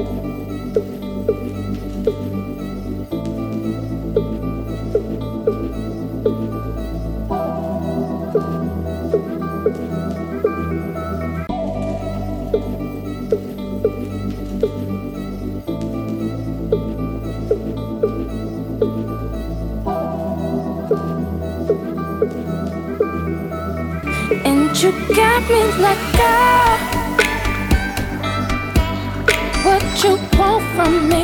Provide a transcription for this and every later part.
And you got me like, girl, what you want from me?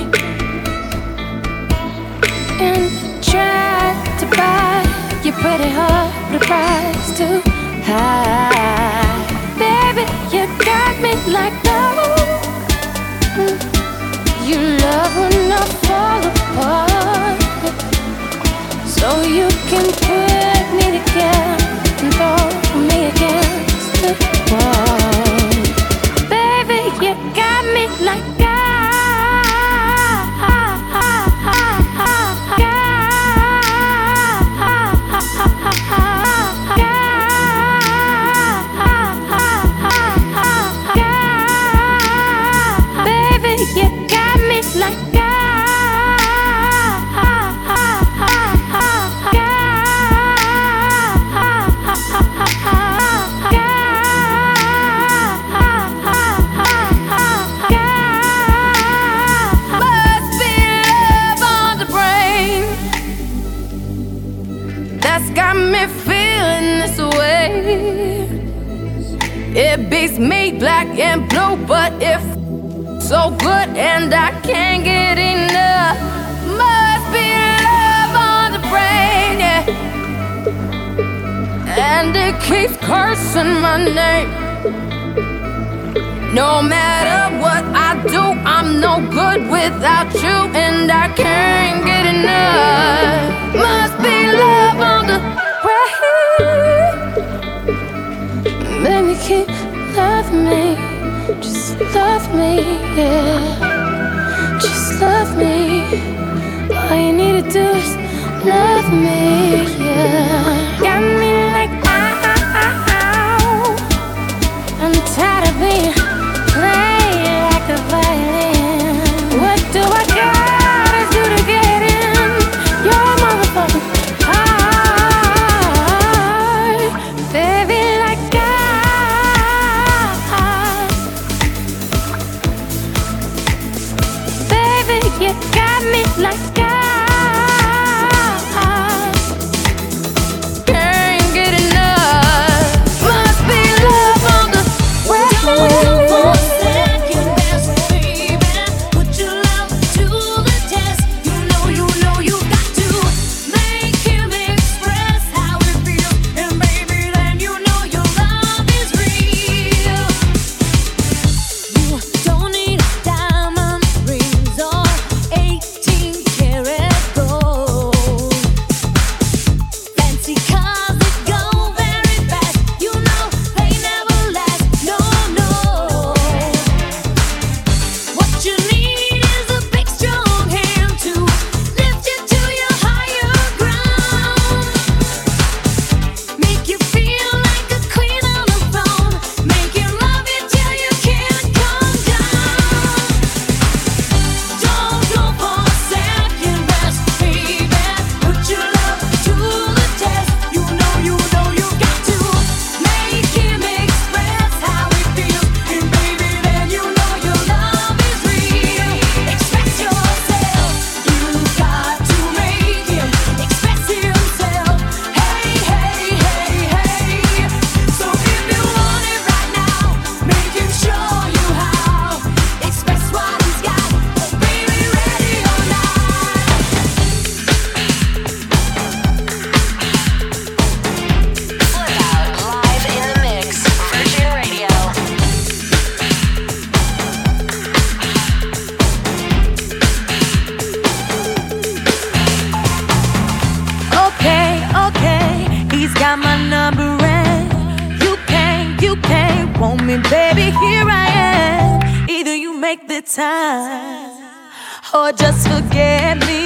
And try to buy your pretty heart, the price too high. Baby, you got me like, oh, you love when I fall apart, so you can put me together and throw me against the wall. Baby, you got me like baby, you got me like got me feeling this way. It beats me black and blue, but if so good and I can't get enough. Must be love on the brain, yeah. And it keeps cursing my name. No matter what I do, I'm no good without you, and I can't get enough. Must be love on the brain. Baby, keep loving me, just love me, yeah. Just love me. All you need to do is love me, yeah. Got me like ow. I'm tired of being played like a violin. What do I gotta do to get in your motherfucking heart? Baby, like baby, you got me like can't get enough. Must be love on the way. Don't go for second best, baby. Put your love to the test. You know you got to make him express how it feels, and baby, then you know your love is real. You don't need diamond rings or 18-karat gold. Fancy cars that go very fast, you know they never last. No, no. What you need is a big strong hand to lift you to your higher ground. Make you feel like a queen on a throne. Make you love you till you can't come down. Don't go for second best, baby. Put your love to the test. You know you got to make him express how it feels, and baby, then you know your love is real. Express yourself. You got to make him express himself. Hey, hey, hey, hey. So if you want it right now, make him show you how. Express what he's got. Oh, baby, ready or not. Flip out live in the mix. Virgin Radio. Okay, he's got my number and you can't want me, baby, here I am. Either you make the time or just forget me.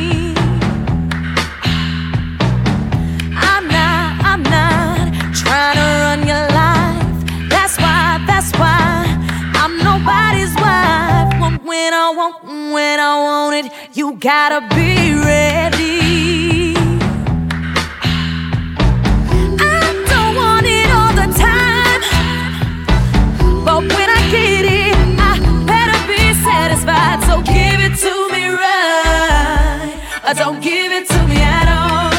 I'm not trying to run your life. That's why I'm nobody's wife. When when I want it, you gotta be ready. I don't want it all the time, but when I get it, I better be satisfied. So give it to me right, or don't give it to me at all.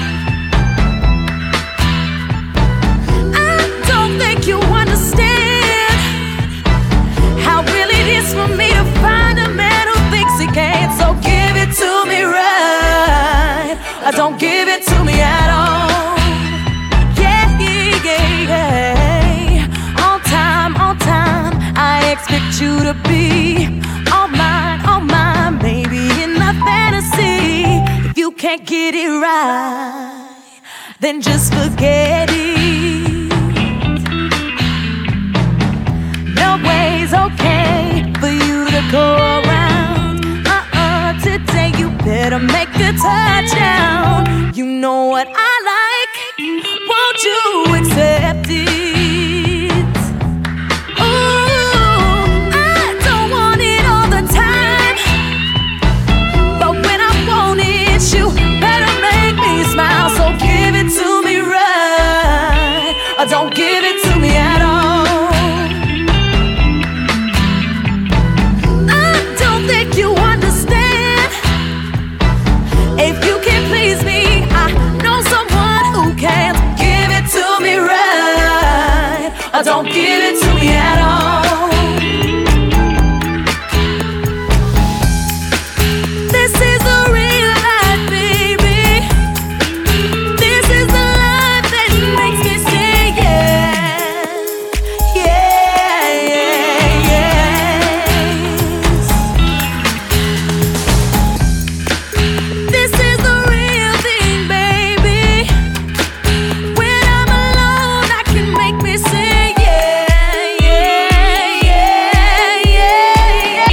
I don't think you understand how real it is for me to find a man who thinks he can. So give it to me right, or don't give it to me at all. Yeah, yeah, yeah. On time, I expect you to be all mine, maybe in a fantasy. If you can't get it right, then just forget it. No way's okay for you to go around. Today you better make a touchdown. You know what I like, won't you accept it? Ooh, I don't want it all the time, but when I want it, you better make me smile. So give it to me right, or don't give it to me at all. I don't think you understand. If you can't please me, I know someone who can. Give it to me right, or don't give it to me at all. This is the real life, baby. This is the life that makes me sing, yeah. Yeah, yeah, yes. This is the real thing, baby. When I'm alone, I can make me sing, yeah, yeah, yeah, yeah,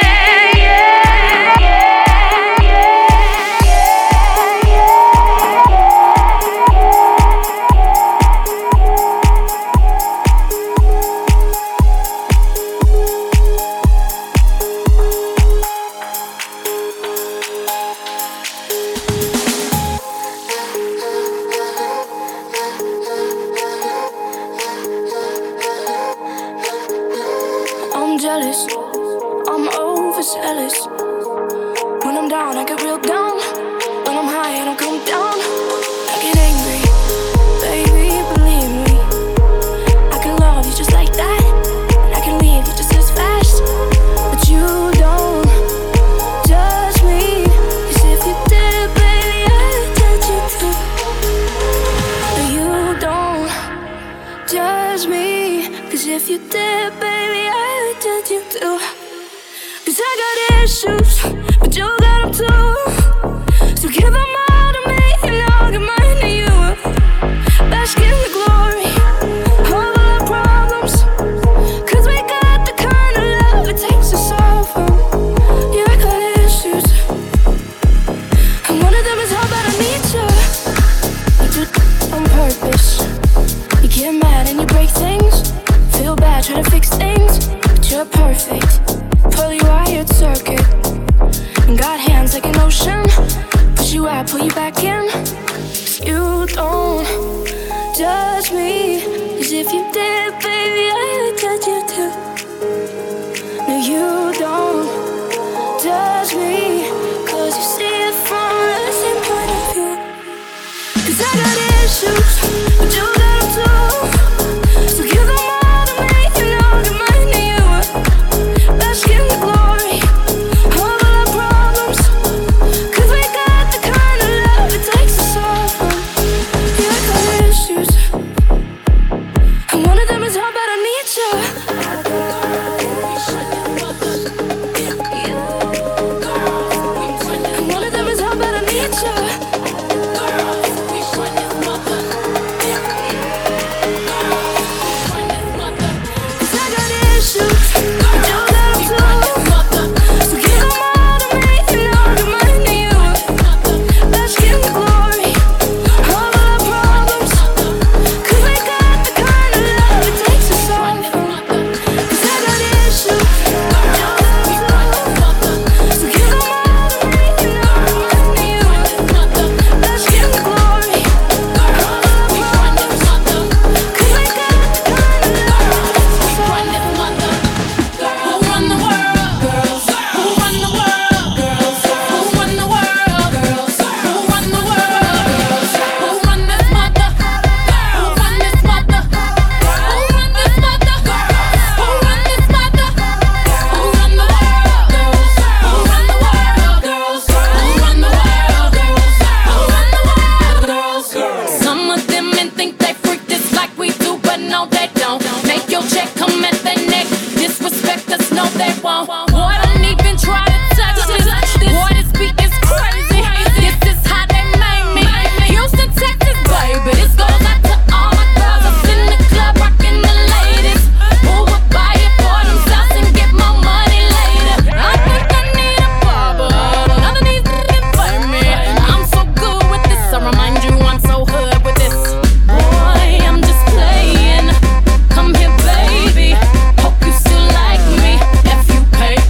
I'm jealous, I'm overzealous. When I'm down, I get real down. When I'm high, I don't come down. I get angry, baby, believe me. I can love you just like that, and I can leave you just as fast. But you don't judge me, 'cause if you did, baby, I'd judge you too. But you don't judge me, 'cause if you did, baby, I'd judge you too. 'Cause I got issues, but you got them too. So give them all to me, and I'll give mine to you. Bask in the glory of all our problems, 'cause we got the kind of love it takes to solve them. Yeah, I got issues, and one of them is how bad I need you. You do it on purpose. You get mad and you break things. Feel bad, try to fix things, but you're perfect. Fully wired circuit, and got hands like an ocean. Push you out, pull you back in. 'Cause you don't judge me, 'cause if you did, baby, I would judge you too. No, you don't judge me, 'cause you see it from the same point of view. 'Cause I got issues, but you got them too. So give them all to me, and I'll give mine to you. Bask in the glory of all our problems, 'cause we got the kind of love it takes to solve them. Yeah, I got issues, and one of them is how bad I need you. And one of them is how bad I need you. won't. Boy, don't even try to touch this. Boy, this beat is crazy. This is how they make me. Houston, Texas, baby. This goes out to all my girls up in the club, rocking the ladies. Who would buy it for themselves and get more money later? I think I need a barber. None of these niggas fight me. I'm so good with this. I remind you I'm so hood with this. Boy, I'm just playing. Come here, baby. Hope you still like me if you pay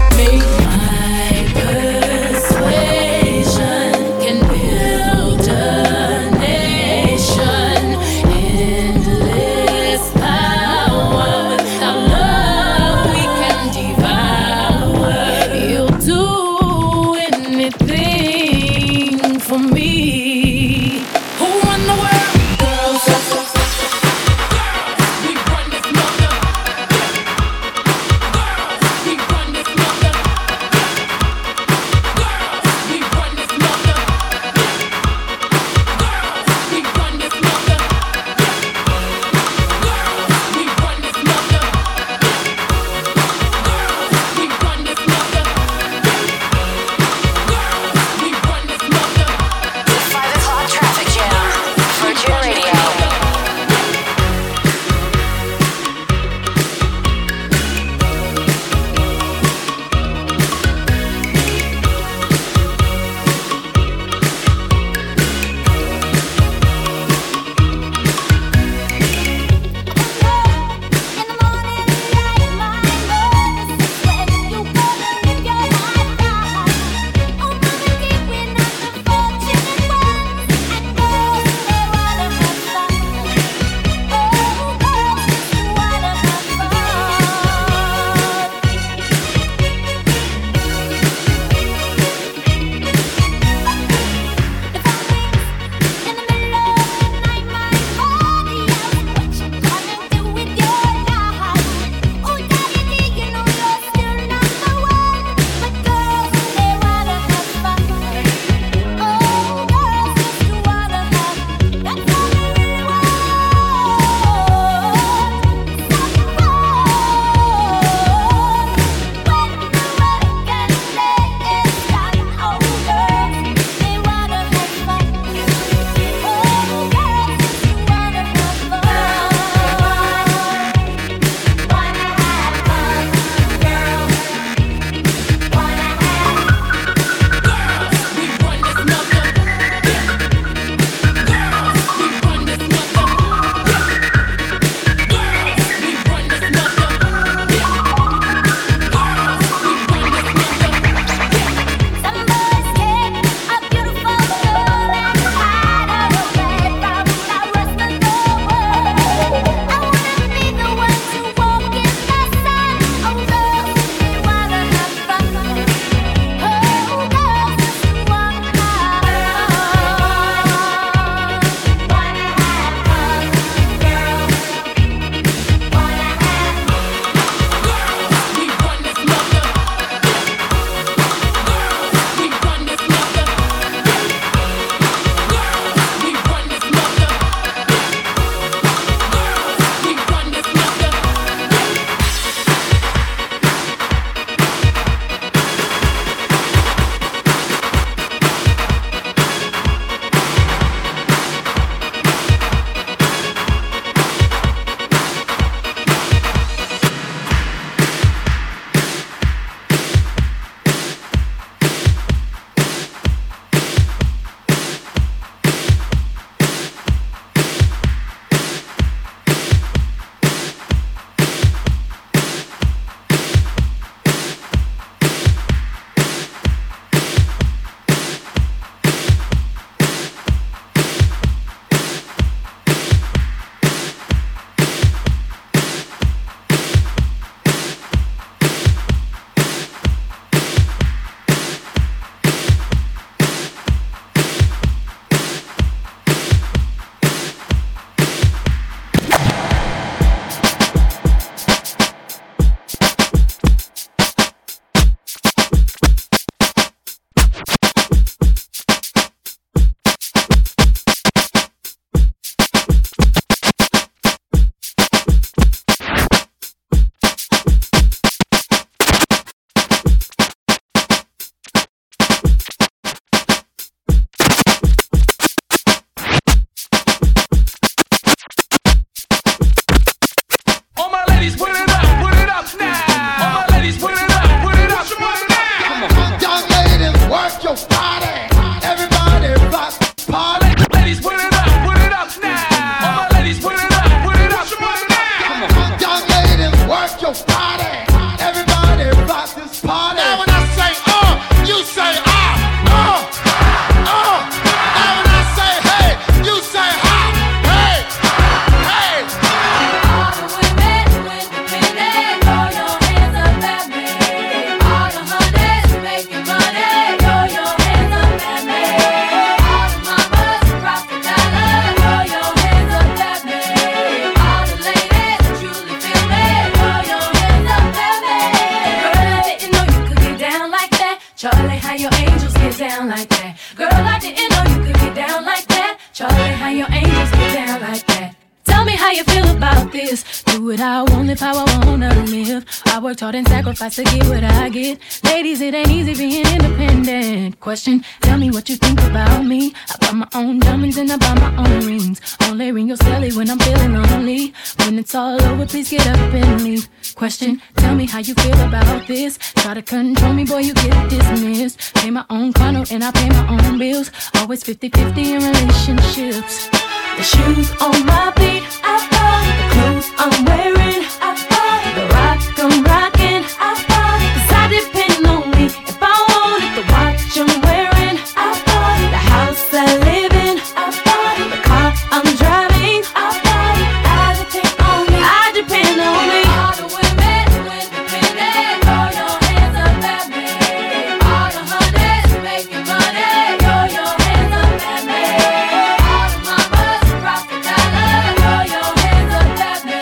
down like that. Girl, I didn't know you could get down like that. Charlie, how your angels get down like that. Tell me how you feel about this. Do it how I want, live how I wanna live. I worked hard and sacrificed to get what I get. Ladies, it ain't easy being independent. Question, tell me what you think about me. I buy my own diamonds and I buy my own rings. Only ring your celly when I'm feeling lonely. When it's all over, please get up and leave. Question, tell me how you feel about this. Try to control me, boy, you get dismissed. Pay my own condo and I pay my own bills. Always 50-50 in relationships. The shoes on my feet, I bought it. The clothes I'm wearing, I bought it. The rock I'm rocking, I bought it. 'Cause I depend on me. If I wanted the watch I'm wearing, I bought it. The house I live in, I bought it. The car I'm driving, I bought it. I depend on me. I depend on me. All the women who independent, throw your hands up at me. All the honeys making money, throw your hands up at me. All the mamas rock the dollar, throw your hands up at me.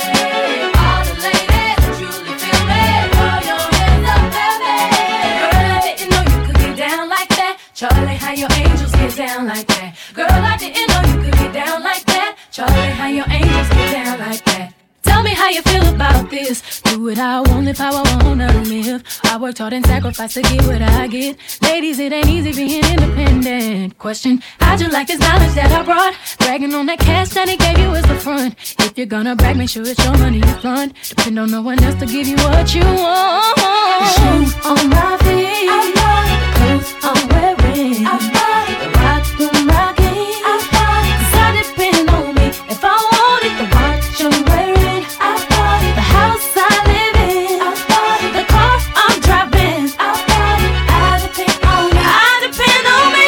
All the ladies truly feel me, throw your hands up at me. Girl, I didn't know you could get down like that. Charlie, how your angels get down like that. Girl, I didn't know you could get down like that. Charlie, how your angels get down like that. Tell me how you feel about this. Do it how I want, live how I wanna live. I worked hard and sacrificed to get what I get. Ladies, it ain't easy being independent. Question, how'd you like this knowledge that I brought? Bragging on that cash that he gave you is the front. If you're gonna brag, make sure it's your money you fund. Depend on no one else to give you what you want. The shoes on my feet, I bought it. The clothes I'm wearing, I bought it. The rock I'm rocking, I bought it. 'Cause I depend on me. If I wanted the watch I'm wearing, I bought it. The house I live in, I bought it. The car I'm driving, I bought it. I depend on me. I depend on me.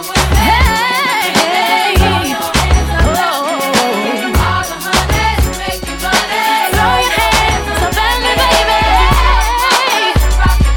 Hey, all the honeys making money. Throw your hands up at me, baby.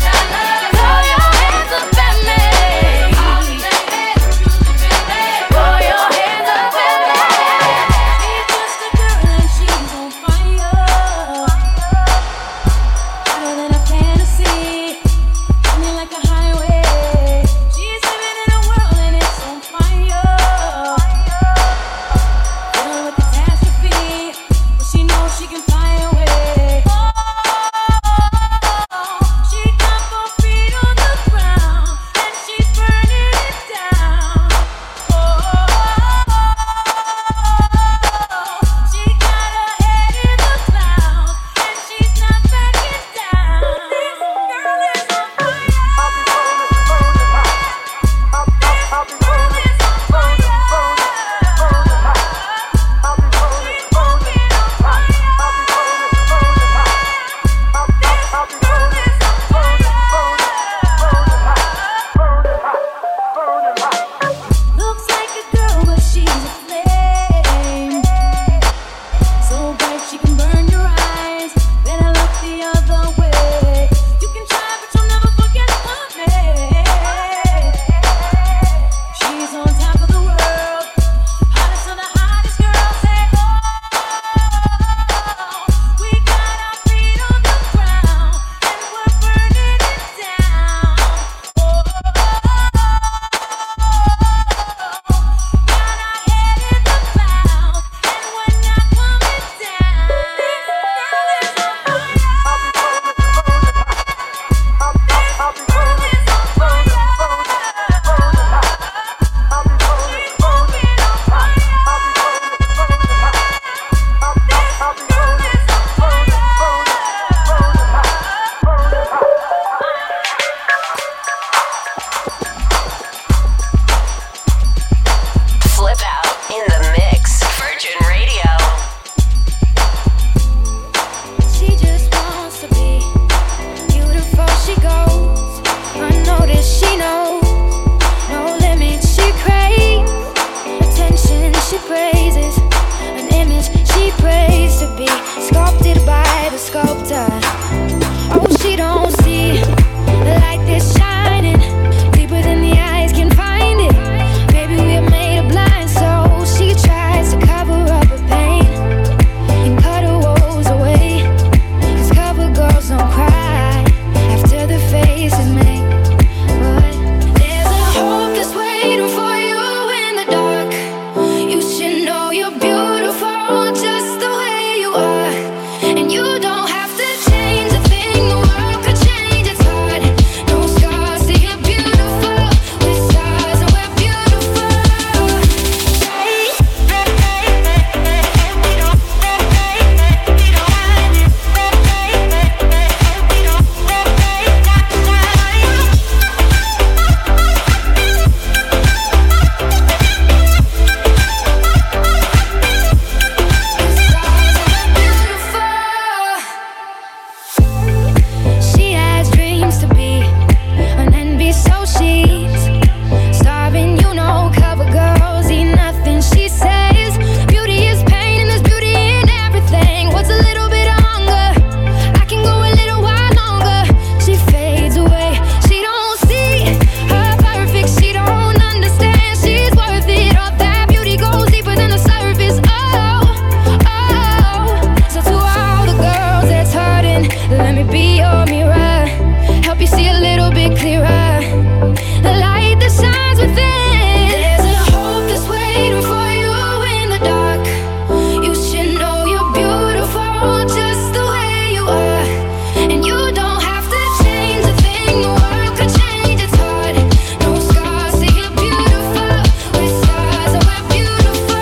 bit clearer. The light that shines within. There's a hope that's waiting for you in the dark. You should know you're beautiful just the way you are. And you don't have to change a thing. The world could change its heart. No scars, say you're beautiful. With stars, oh, we're beautiful.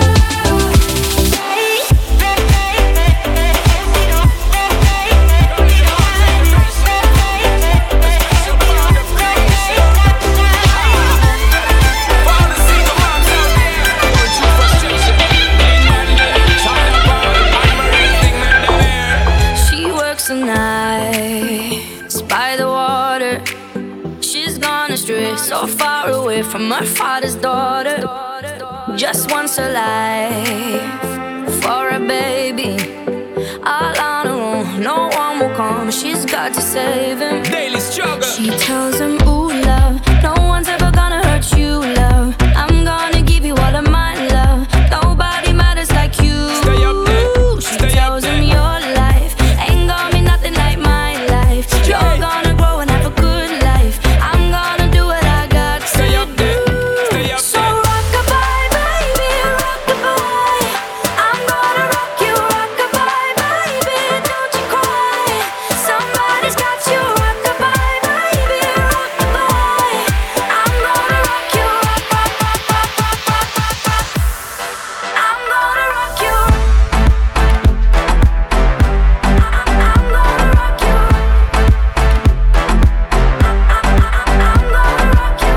She works the nights by the water. She's gone astray, so far away from her father's daughter. Just wants her life for a baby. All on her own, no one will come. She's got to save him. Daily struggle. She tells him, ooh, love, no one's ever gonna hurt you, love. I'm gonna give you all of my love. Nobody matters like you. Stay up there. She Stay up tells him there. your life ain't gonna be nothing like my life. You're gonna grow and have a good life. I'm gonna do what I got to Stay up do. there. Stay up So there. rock-a-bye, baby, rock-a-bye. I'm gonna rock you, rock-a-bye, baby, don't you cry. Somebody's got you, rock-a-bye, baby, rock-a-bye. I'm gonna rock you, I'm gonna rock you. I'm gonna rock you. I'm gonna rock you.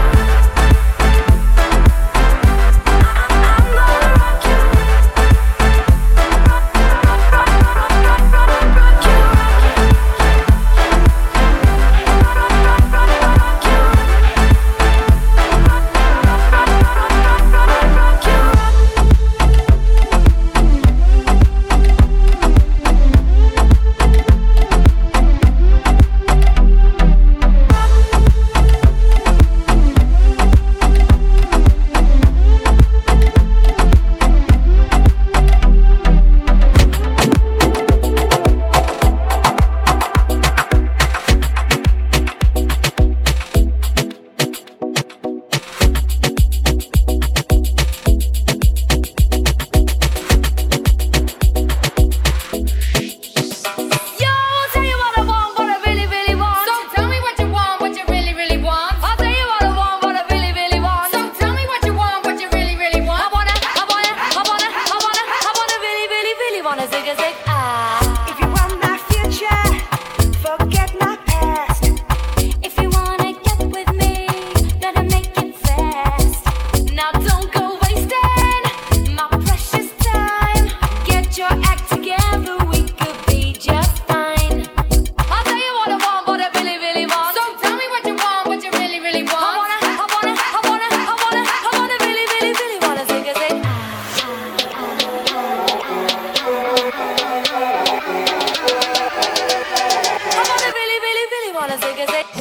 Yo, I'll tell you what I want, what I really, really want. So tell me what you want, what you really, really want. I'll tell you what I want, what I really, really want. So tell me what you want, what you really, really want. I wanna really, really, really wanna zig a zig ah. If you want my future, forget my past. If you wanna get with me, gotta make it fast. Now don't go wasting my precious time. Get your act together, we could be just fine. I'll tell you what I want, what I really, really want. So tell me what you want, what you really, really want. I wanna really, really, really wanna zig a zig. I wanna really, really, really wanna zig a zig.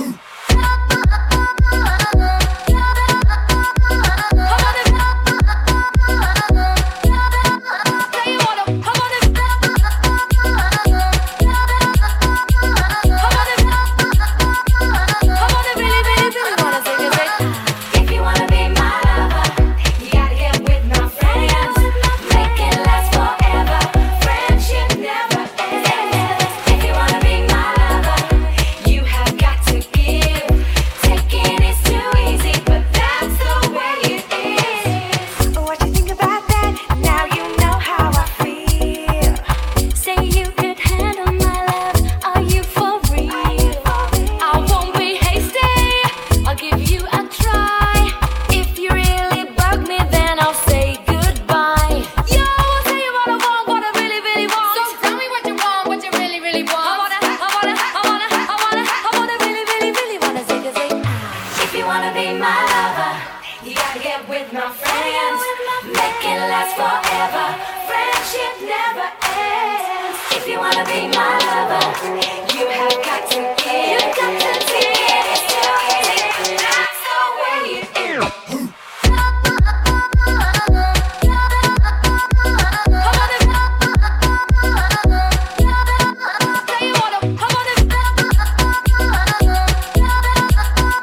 If you wanna be my lover, you gotta get with my friends. Make it last forever. Friendship never ends. If you wanna be my lover, you have got to give. Taking is too easy, but that's the way it is. What you think about that? Now you know how I feel. Say you could handle my love. Are you for real? I won't be hasty. I'll give you a try. If you really bug me, then I'll say goodbye. Yo, I'll tell you what I want, what I really, really want. So tell me what you want, what you really, really want. I wanna really, really, really wanna zig a zig. If you wanna be my lover, you gotta get with my friends. Make it last forever. Friendship never ends. If you wanna be my lover, you have got to give. You got to give. It's too easy. That's the way it is. Tell you what, I wanna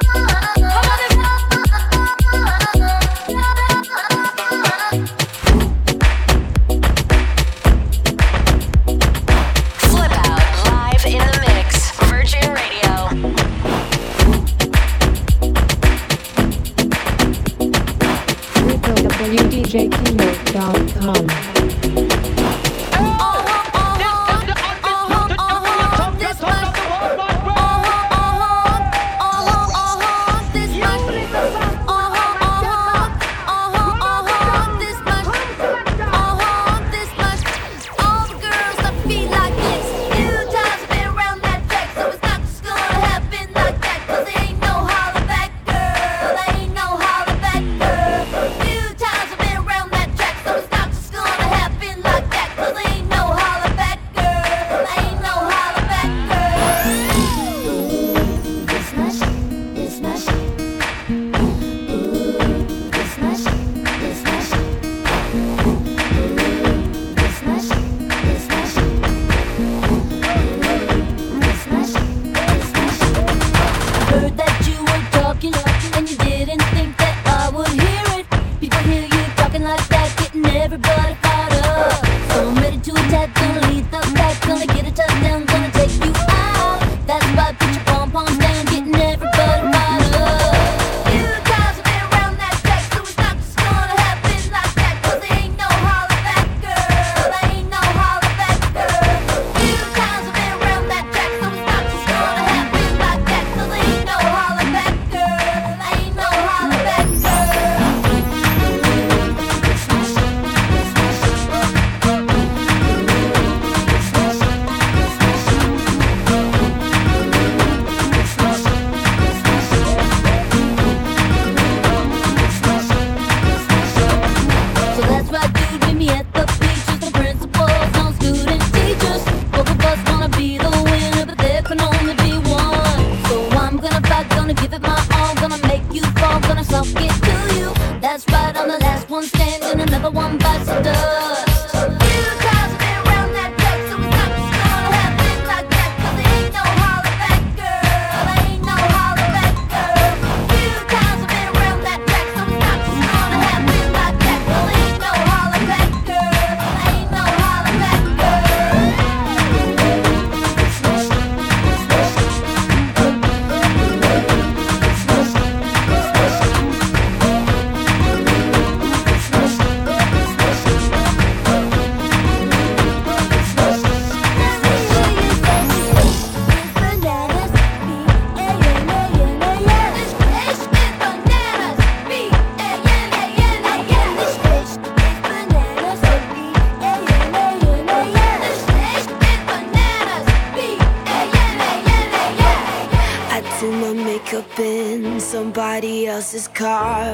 somebody else's car.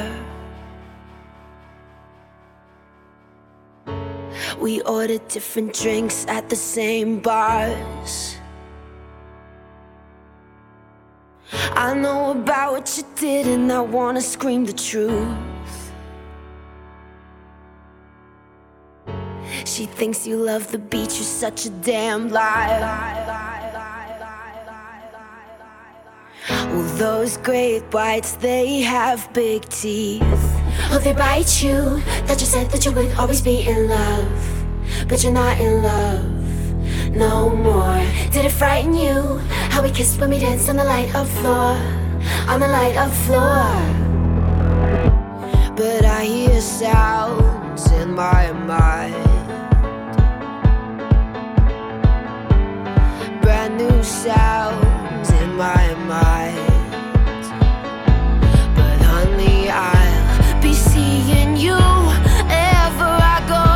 We ordered different drinks at the same bars. I know about what you did and I wanna scream the truth. She thinks you love the beach, you're such a damn liar. Well, those great whites, they have big teeth. Oh, they bite you. That you said that you would always be in love, but you're not in love no more. Did it frighten you how we kissed when we danced on the light of floor, on the light of floor? But I hear sounds in my mind, brand new sounds in my mind. But honey, I'll be seeing you wherever I go.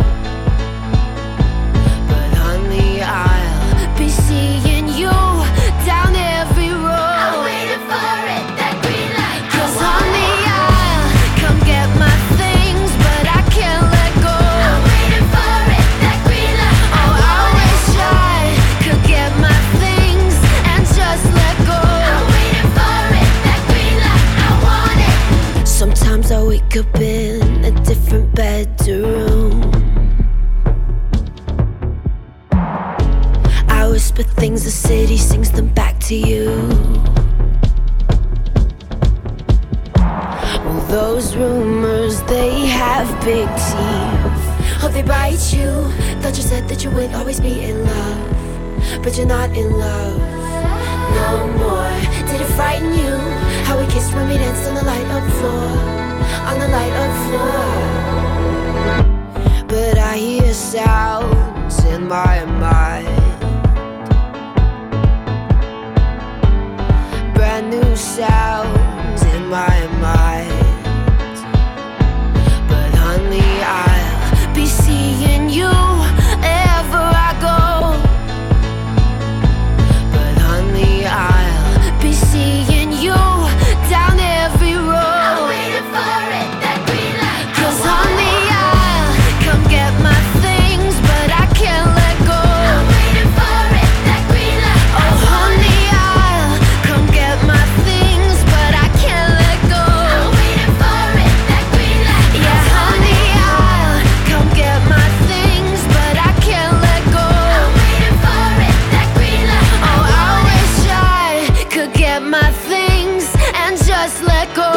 But honey, I'll be seeing you down every road. I'm waiting for it, that green light. 'Cause honey, I'll come get my things, but I can't let go. I'm waiting for it, that green light. Oh, I wish I could get my things and just let go. I'm waiting for it, that green light. I want it. Sometimes I wake up in a different bedroom. I whisper things, the city sings them back to you. Well, those rumors, they have big teeth. Oh, they bite you. Thought you said that you would always be in love, but you're not in love no more. Did it frighten you how we kissed when we danced on the light of floor, on the light of floor? just let go.